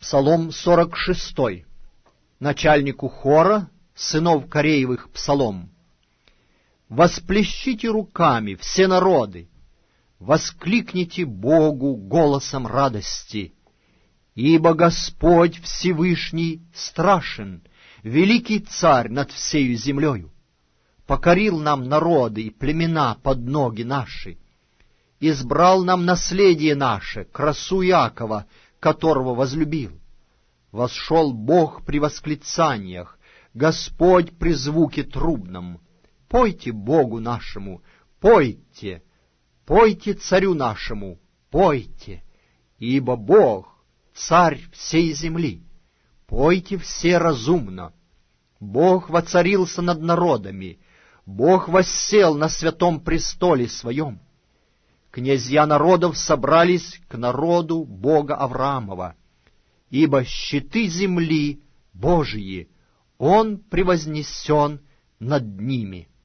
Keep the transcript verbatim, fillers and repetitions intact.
Псалом сорок шестой. Начальнику хора, сынов Кореевых, псалом. «Восплещите руками, все народы, воскликните Богу голосом радости, ибо Господь Всевышний страшен, великий царь над всею землею. Покорил нам народы и племена под ноги наши, избрал нам наследие наше, красу Иакова, которого возлюбил. Восшел Бог при восклицаниях, Господь при звуке трубном. Пойте Богу нашему, пойте, пойте царю нашему, пойте, ибо Бог — царь всей земли. Пойте все разумно. Бог воцарился над народами, Бог воссел на святом престоле своем. Князья народов собрались к народу Бога Авраамова, ибо щиты земли Божьи, Он превознесен над ними».